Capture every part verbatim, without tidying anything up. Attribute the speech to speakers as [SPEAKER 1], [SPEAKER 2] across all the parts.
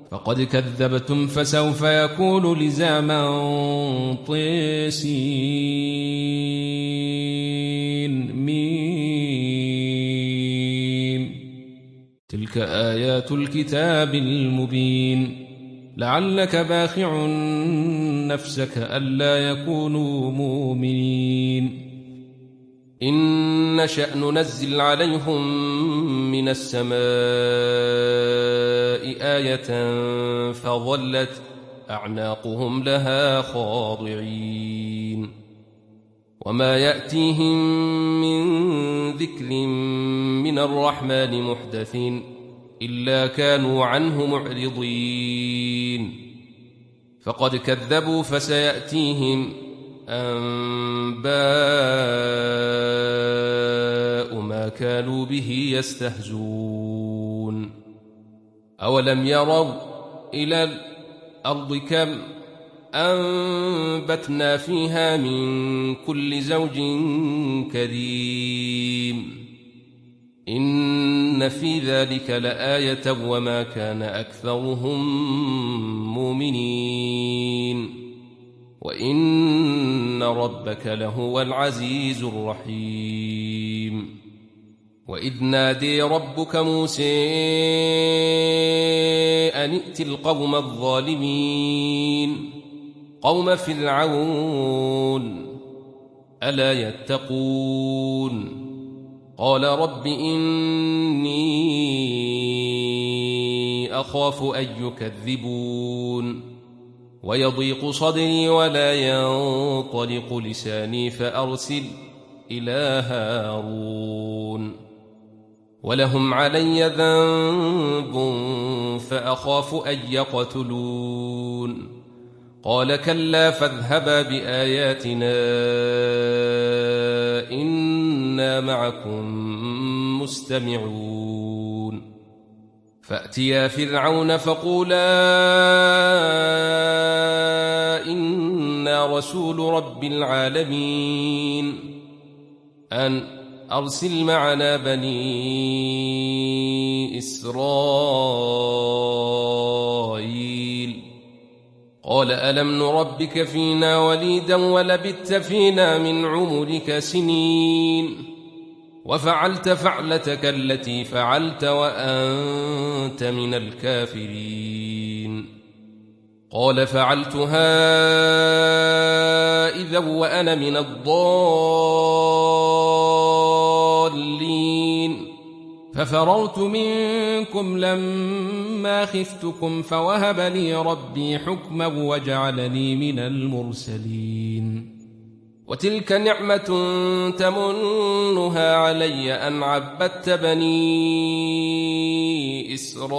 [SPEAKER 1] فقد كذبتم فسوف يكون لزاما طيسين ميم. تلك آيات الكتاب المبين. لعلك باخع نفسك ألا يكونوا مؤمنين. إن نشأ ننزل عليهم من السماء آية فظلت أعناقهم لها خاضعين. وما يأتيهم من ذكر من الرحمن محدث إلا كانوا عنه معرضين. فقد كذبوا فسيأتيهم أنباء ما كانوا به يستهزون. أولم يروا إلى الأرض كم أنبتنا فيها من كل زوج كريم إن في ذلك لآية وما كان أكثرهم مؤمنين وإن ربك لهو العزيز الرحيم. وإذ نادي ربك موسى أن ائت القوم الظالمين قوم فرعون ألا يتقون قال رب إني أخاف أن يكذبون ويضيق صدري ولا ينطلق لساني فأرسل إلى هارون ولهم علي ذنب فأخاف أن يقتلون قال كلا فاذهبا بآياتنا إنا معكم مستمعون. فأتيا فرعون فقولا إنا رسول رب العالمين أن أرسل معنا بني إسرائيل قال ألم نربك فينا وليدا ولبثت فينا من عمرك سنين وفعلت فعلتك التي فعلت وأنت من الكافرين قال فعلتها إذا وأنا من الضالين ففررت منكم لما خفتكم فوهب لي ربي حكما وجعلني من المرسلين. وتلك نعمة تمنها علي أن عبدت بني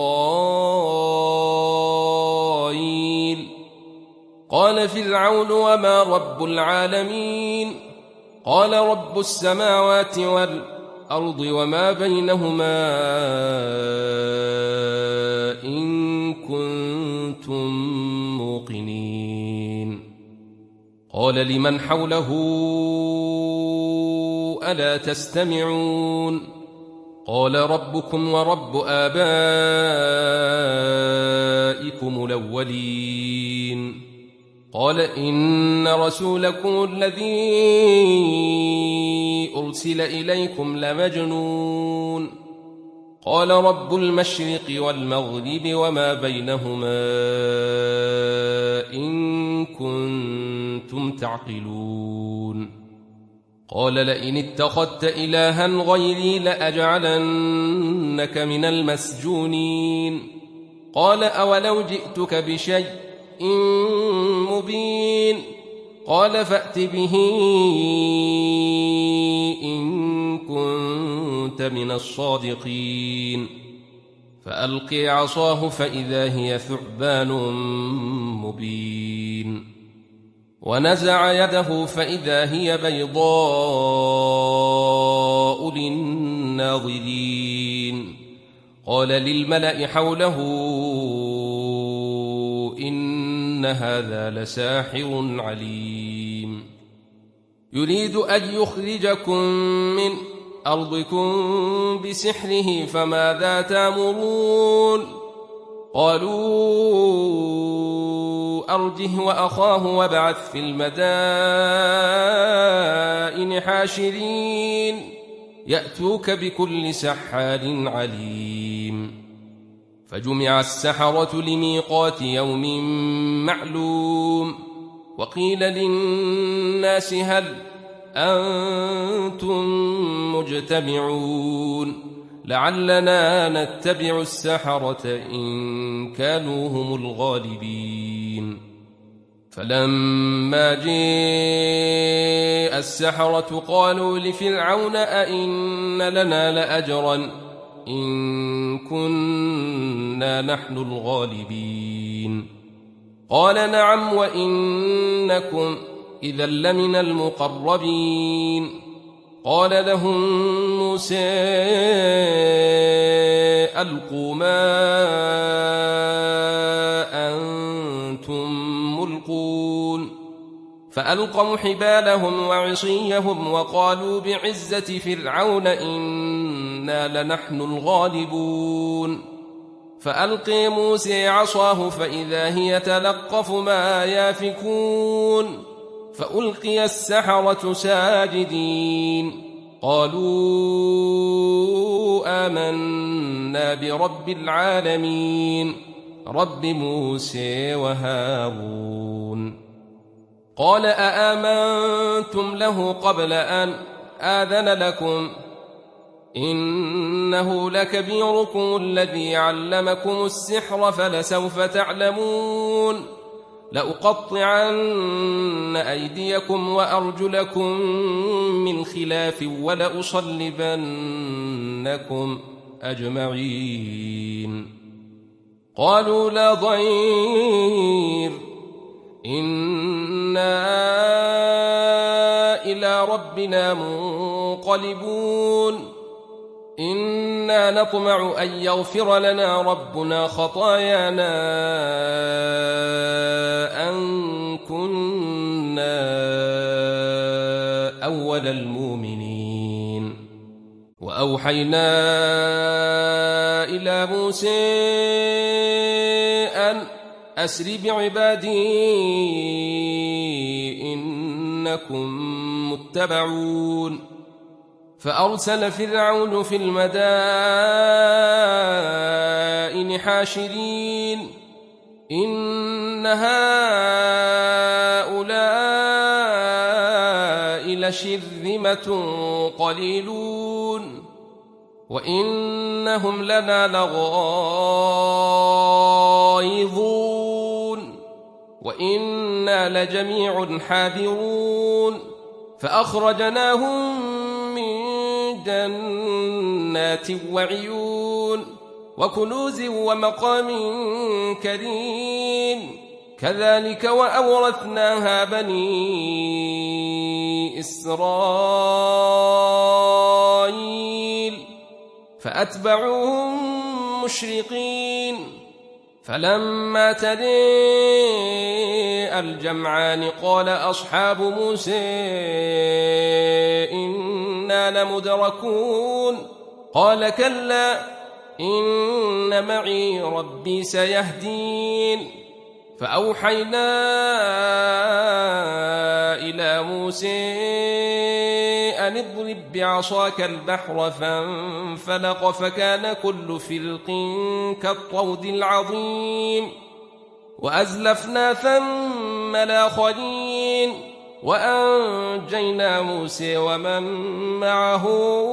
[SPEAKER 1] إسرائيل. قال فرعون وما رب العالمين قال رب السماوات والأرض وما بينهما إن كنتم موقنين. قال لمن حوله ألا تستمعون قال ربكم ورب آبائكم الأولين قال إن رسولكم الذي أرسل إليكم لمجنون قال رب المشرق والمغرب وما بينهما إن كنتم تعقلون. قال لئن اتخذت إلها غيري لأجعلنك من المسجونين قال أولو جئتك بشيء مبين قال فأت به إن كنت من الصادقين فألقي عصاه فإذا هي ثعبان مبين ونزع يده فإذا هي بيضاء للناظرين قال للملأ حوله إن هذا لساحر عليم يريد أن يخرجكم من أرضكم بسحره فماذا تأمرون قالوا أرجه وأخاه وابعث في المدائن حاشرين يأتوك بكل سحار عليم فجمع السحرة لميقات يوم معلوم وقيل للناس هل أنتم مجتمعون لعلنا نتبع السحرة إن كانوا هم الغالبين فلما جاء السحرة قالوا لفرعون أئن لنا لأجرا إن كنا نحن الغالبين قال نعم وإنكم إذا لمن المقربين قال لهم موسى ألقوا ما أنتم ملقون فألقوا حبالهم وعصيهم وقالوا بعزة فرعون إنا لنحن الغالبون فألقي موسى عصاه فإذا هي تلقف ما يافكون فألقي السحرة ساجدين قالوا آمنا برب العالمين رب موسى وهارون قال أآمنتم له قبل أن آذن لكم إنه لكبيركم الذي علمكم السحر فلسوف تعلمون لأقطعن أيديكم وأرجلكم من خلاف ولأصلبنكم أجمعين قالوا لا ضير إنا إلى ربنا منقلبون إنا نطمع أن يغفر لنا ربنا خطايانا أن كنا أول المؤمنين وأوحينا إلى موسى أن أسر بعبادي إنكم متبعون فأرسل فرعون في المدائن حاشرين إن هؤلاء لشرذمة قليلون وإنهم لنا لغائظون وإنا لجميع حاذرون فأخرجناهم من جنات وعيون وكنوز ومقام كريم كذلك وأورثناها بني إسرائيل فأتبعوهم مشرقين فلما ترى الجمعان قال أصحاب موسى إنا لمدركون قال كلا إن معي ربي سيهدين فأوحينا إلى موسى أن اضرب بعصاك البحر فانفلق فكان كل فرق كالطود العظيم وأزلفنا ثم الآخرين وأنجينا موسى ومن معه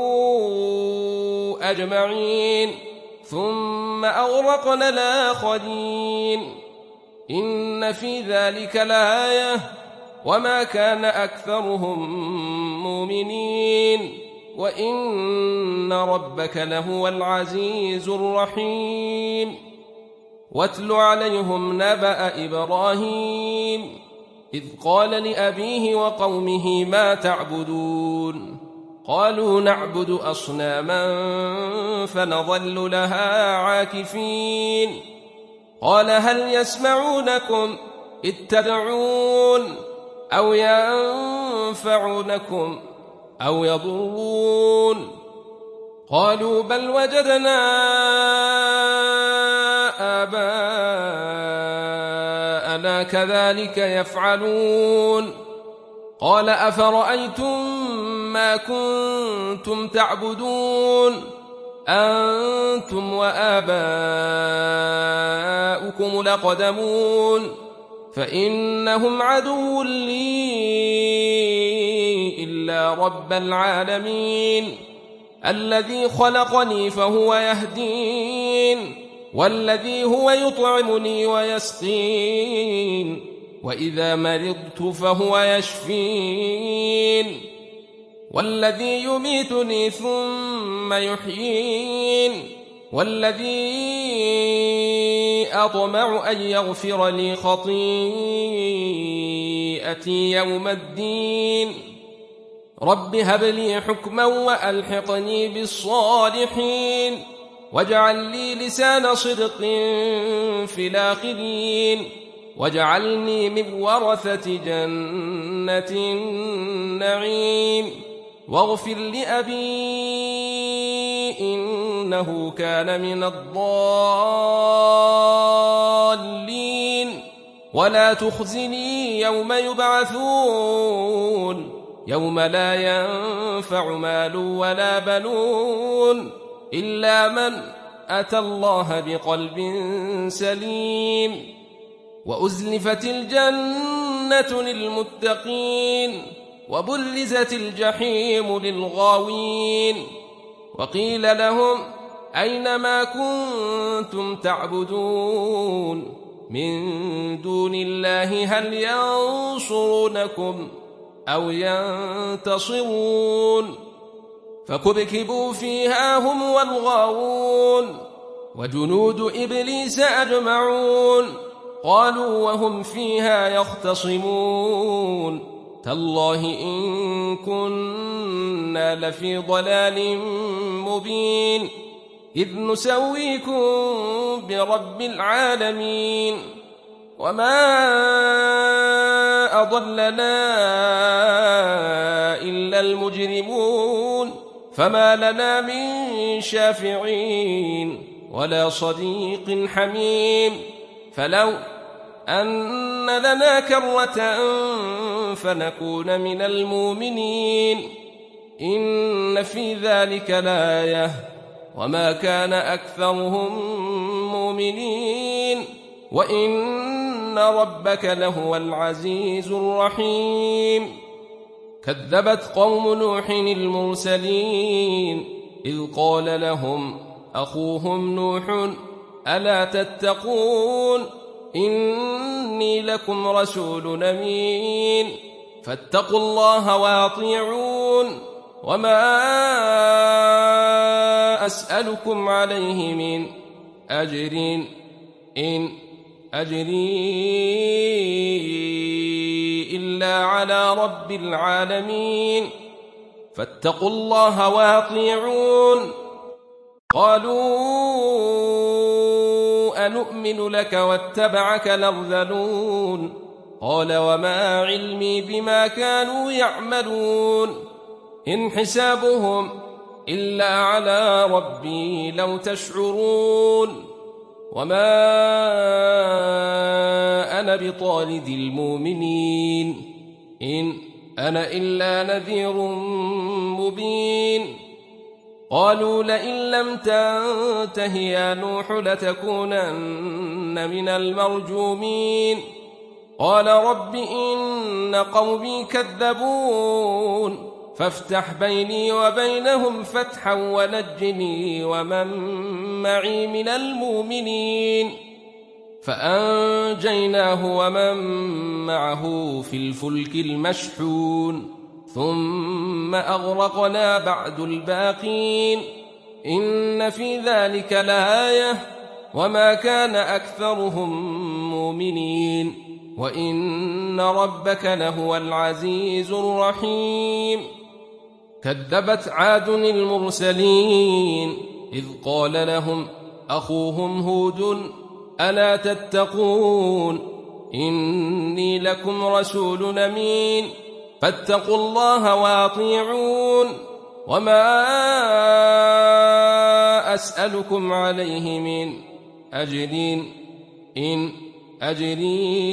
[SPEAKER 1] أجمعين ثم أغرقنا الآخرين إن في ذلك لآية وما كان أكثرهم مؤمنين وإن ربك لهو العزيز الرحيم واتل عليهم نبأ إبراهيم إذ قال لأبيه وقومه ما تعبدون قالوا نعبد أصناما فنظل لها عاكفين قال هل يسمعونكم إذ تدعون أو ينفعونكم أو يضرون قالوا بل وجدنا آباءنا بلى كذلك يفعلون قال أفرأيتم ما كنتم تعبدون أنتم وآباؤكم الأقدمون فإنهم عدو لي إلا رب العالمين الذي خلقني فهو يهدين والذي هو يطعمني ويسقين وإذا مرضت فهو يشفين والذي يميتني ثم يحيين والذي أطمع أن يغفر لي خطيئتي يوم الدين رب هب لي حكما وألحقني بالصالحين واجعل لي لسان صدق في الآخرين واجعلني من ورثة جنة النعيم واغفر لأبي إنه كان من الضالين ولا تخزني يوم يبعثون يوم لا ينفع مال ولا بنون إلا من أتى الله بقلب سليم وأزلفت الجنة للمتقين وبرزت الجحيم للغاوين وقيل لهم أين ما كنتم تعبدون من دون الله هل ينصرونكم أو ينتصرون فكبكبوا فيها هم والغاوون وجنود إبليس أجمعون قالوا وهم فيها يختصمون تالله إن كنا لفي ضلال مبين إذ نسويكم برب العالمين وما أضلنا إلا المجرمون فما لنا من شافعين ولا صديق حميم فلو أن لنا كرة فنكون من المؤمنين إن في ذلك لآية وما كان أكثرهم مؤمنين وإن ربك لهو العزيز الرحيم كذبت قوم نوح المرسلين إذ قال لهم أخوهم نوح ألا تتقون إني لكم رسول أمين فاتقوا الله واطيعون وما أسألكم عليه من أجر إن أجري إلا على رب العالمين فاتقوا الله واطيعون قالوا أنؤمن لك واتبعك الأرذلون قال وما علمي بما كانوا يعملون إن حسابهم إلا على ربي لو تشعرون وما أنا بطارد المؤمنين إن أنا إلا نذير مبين قالوا لئن لم تنته يا نوح لتكونن من المرجومين قال رب إن قومي كذبون فافتح بيني وبينهم فتحا ونجني ومن معي من المؤمنين فأنجيناه ومن معه في الفلك المشحون ثم أغرقنا بعد الباقين إن في ذلك لآية وما كان أكثرهم مؤمنين وإن ربك لهو العزيز الرحيم كذبت عاد المرسلين إذ قال لهم أخوهم هود ألا تتقون إني لكم رسول أمين فاتقوا الله واطيعون وما أسألكم عليه من أجر إن أجري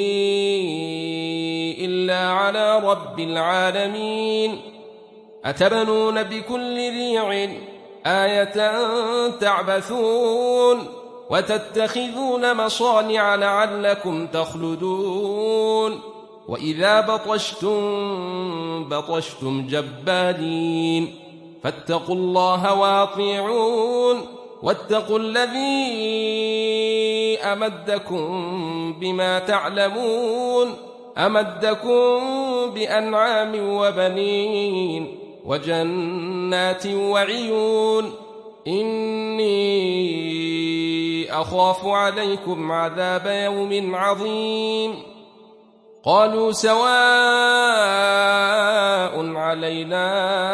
[SPEAKER 1] إلا على رب العالمين أتبنون بكل ريع آية تعبثون وتتخذون مصانع لعلكم تخلدون وإذا بطشتم بطشتم جبارين فاتقوا الله واطيعون واتقوا الذي أمدكم بما تعلمون أمدكم بأنعام وبنين وجنات وعيون إني أخاف عليكم عذاب يوم عظيم قالوا سواء علينا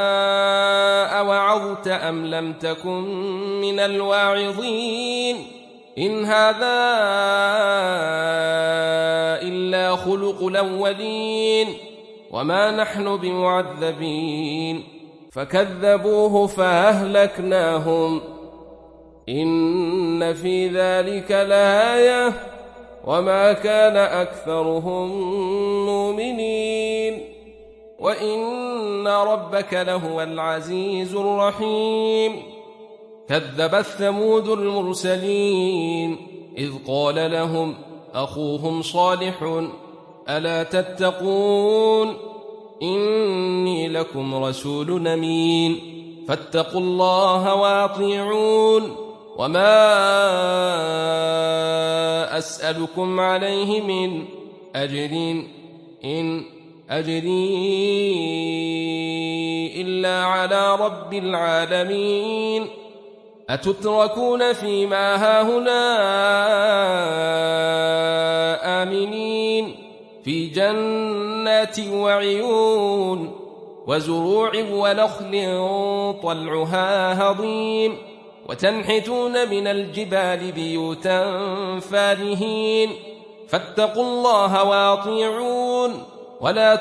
[SPEAKER 1] أوعظت أم لم تكن من الواعظين إن هذا إلا خلق الأولين وما نحن بمعذبين فكذبوه فأهلكناهم إن في ذلك لآية وما كان أكثرهم مؤمنين وإن ربك لهو العزيز الرحيم كذبت ثمود المرسلين إذ قال لهم أخوهم صالح ألا تتقون إني لكم رسول أمين فاتقوا الله واطيعون وما أسألكم عليه من أجر إن أجري إلا على رب العالمين أتتركون فيما هاهنا آمنين في جنات وعيون وزروع ونخل طلعها هضيم وتنحتون من الجبال بيوتا فارهين فاتقوا الله واطيعون ولا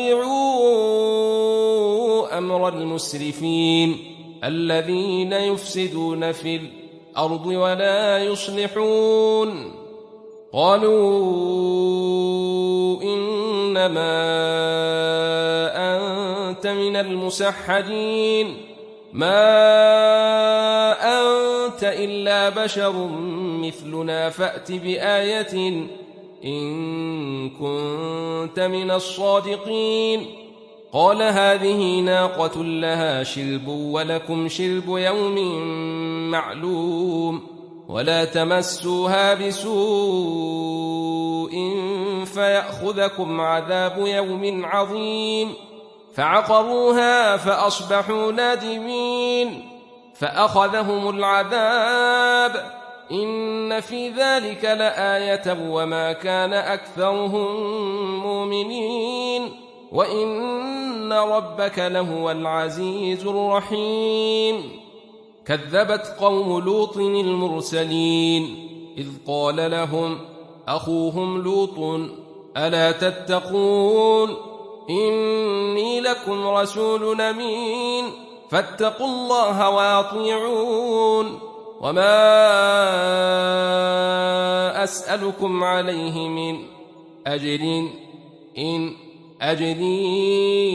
[SPEAKER 1] تطيعوا أمر المسرفين الذين يفسدون في الأرض ولا يصلحون قالوا إنما أنت من المسحرين ما أنت إلا بشر مثلنا فأت بآية إن كنت من الصادقين قال هذه ناقة لها شرب ولكم شرب يوم معلوم ولا تمسوها بسوء فيأخذكم عذاب يوم عظيم فعقروها فأصبحوا نادمين فأخذهم العذاب إن في ذلك لآية وما كان أكثرهم مؤمنين وإن ربك لهو العزيز الرحيم كذبت قوم لوط المرسلين إذ قال لهم أخوهم لوط ألا تتقون إني لكم رسول أمين فاتقوا الله واطيعون وما أسألكم عليه من أجر إن أجري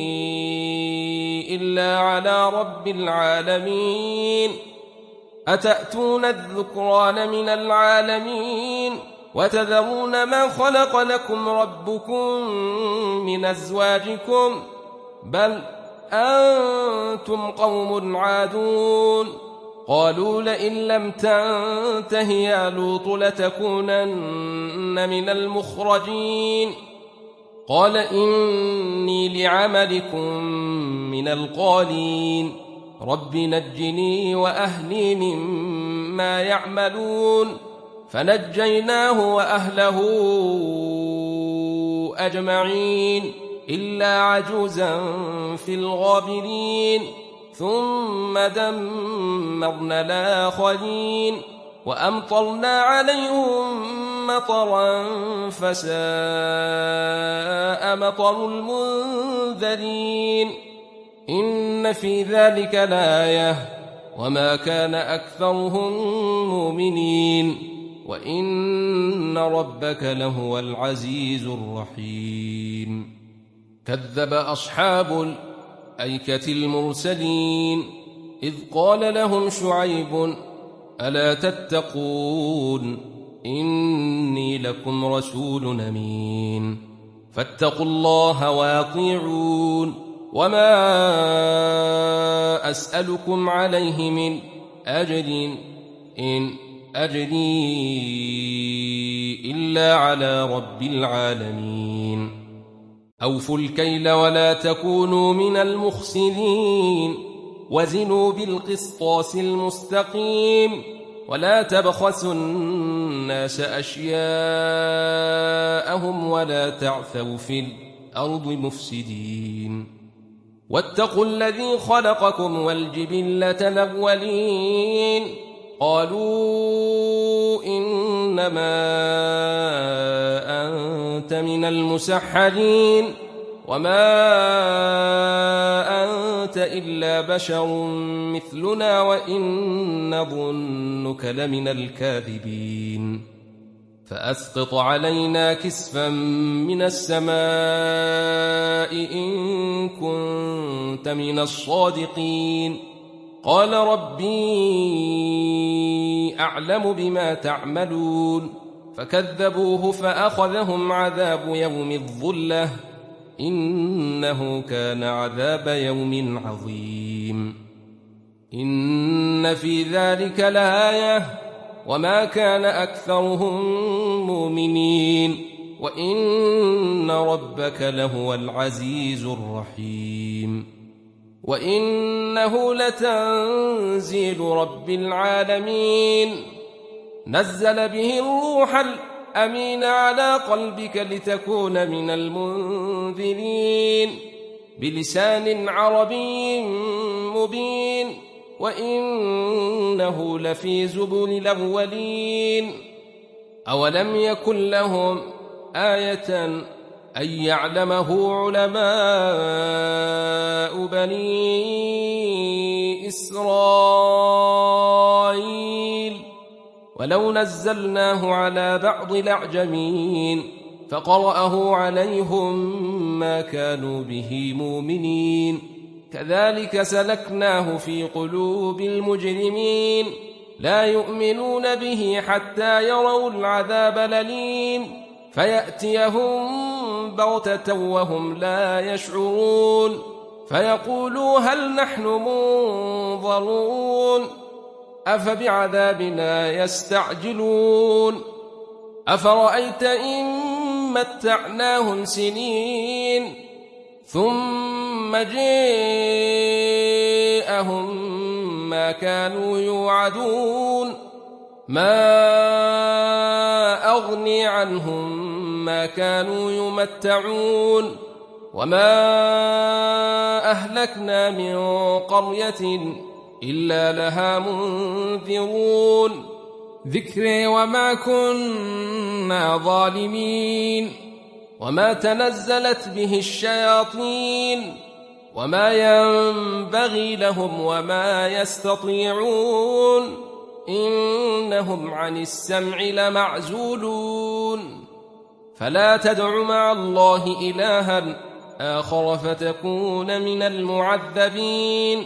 [SPEAKER 1] إلا على رب العالمين أتأتون الذكران من العالمين وتذرون ما خلق لكم ربكم من أزواجكم بل أنتم قوم عادون قالوا لئن لم تنته يا لوط لتكونن من المخرجين قال إني لعملكم من القالين رب نجني وأهلي مما يعملون فنجيناه وأهله أجمعين إلا عجوزا في الغابرين ثم دمرنا الآخرين وأمطرنا عليهم مطرا فساء مطر المنذرين إن في ذلك لآية وما كان أكثرهم مؤمنين وإن ربك لهو العزيز الرحيم كذب أصحاب الأيكة المرسلين إذ قال لهم شعيب ألا تتقون إني لكم رسول أمين فاتقوا الله وأطيعون وما أسألكم عليه من أجر إن أجري إلا على رب العالمين أوفوا الكيل ولا تكونوا من المخسرين وزنوا بالقسطاس المستقيم ولا تبخسوا الناس أشياءهم ولا تعثوا في الأرض مفسدين واتقوا الذي خلقكم والجبلة الأولين قالوا إنما أنت من المسحرين وما أنت إلا بشر مثلنا وإن نظنك لمن الكاذبين فأسقط علينا كسفا من السماء إن كنت من الصادقين قال ربي أعلم بما تعملون فكذبوه فأخذهم عذاب يوم الظلة إنه كان عذاب يوم عظيم إن في ذلك لآية وما كان أكثرهم مؤمنين وإن ربك لهو العزيز الرحيم وإنه لتنزيل رب العالمين نزل به الروح الأمين على قلبك لتكون من المنذرين بلسان عربي مبين وإنه لفي زبر الأولين أولم يكن لهم آية أن يعلمه علماء بني إسرائيل ولو نزلناه على بعض الأعجمين فقرأه عليهم ما كانوا به مؤمنين كذلك سلكناه في قلوب المجرمين لا يؤمنون به حتى يروا العذاب الأليم فيأتيهم بغتة وهم لا يشعرون فيقولوا هل نحن منظرون أفبعذابنا يستعجلون أفرأيت إن متعناهم سنين ثم جاءهم ما كانوا يوعدون ما أغني عنهم ما كانوا يمتعون وما أهلكنا من قرية إلا لها منذرون ذكري وما كنا ظالمين وما تنزلت به الشياطين وما ينبغي لهم وما يستطيعون إنهم عن السمع لمعزولون فلا تدع مع الله إلها آخر فتكون من المعذبين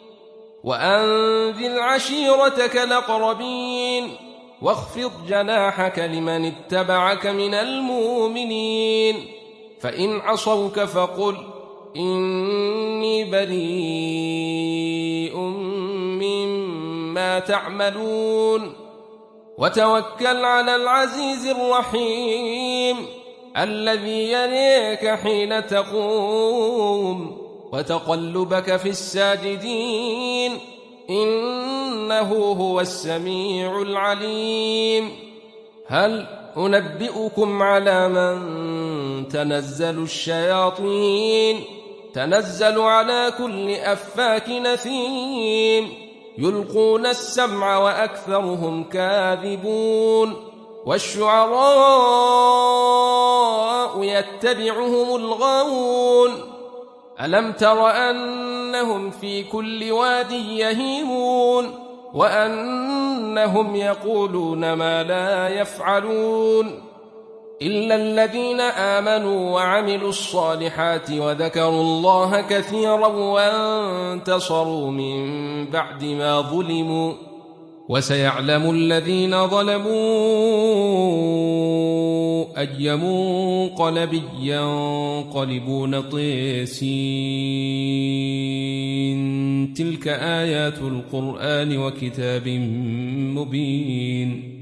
[SPEAKER 1] وأنذر عشيرتك الأقربين واخفض جناحك لمن اتبعك من المؤمنين فإن عصوك فقل إني بريء مما تعملون وتوكل على العزيز الرحيم الذي يريك حين تقوم وتقلبك في الساجدين إنه هو السميع العليم هل أنبئكم على من تنزل الشياطين تنزل على كل أفاك نثيم يلقون السمع وأكثرهم كاذبون والشعراء يتبعهم الغاوون ألم تر أنهم في كل واد يهيمون وأنهم يقولون ما لا يفعلون إلا الذين آمنوا وعملوا الصالحات وذكروا الله كثيرا وانتصروا من بعد ما ظلموا وسيعلم الذين ظلموا أي منقلب ينقلبون طيسين تلك آيات القرآن وكتاب مبين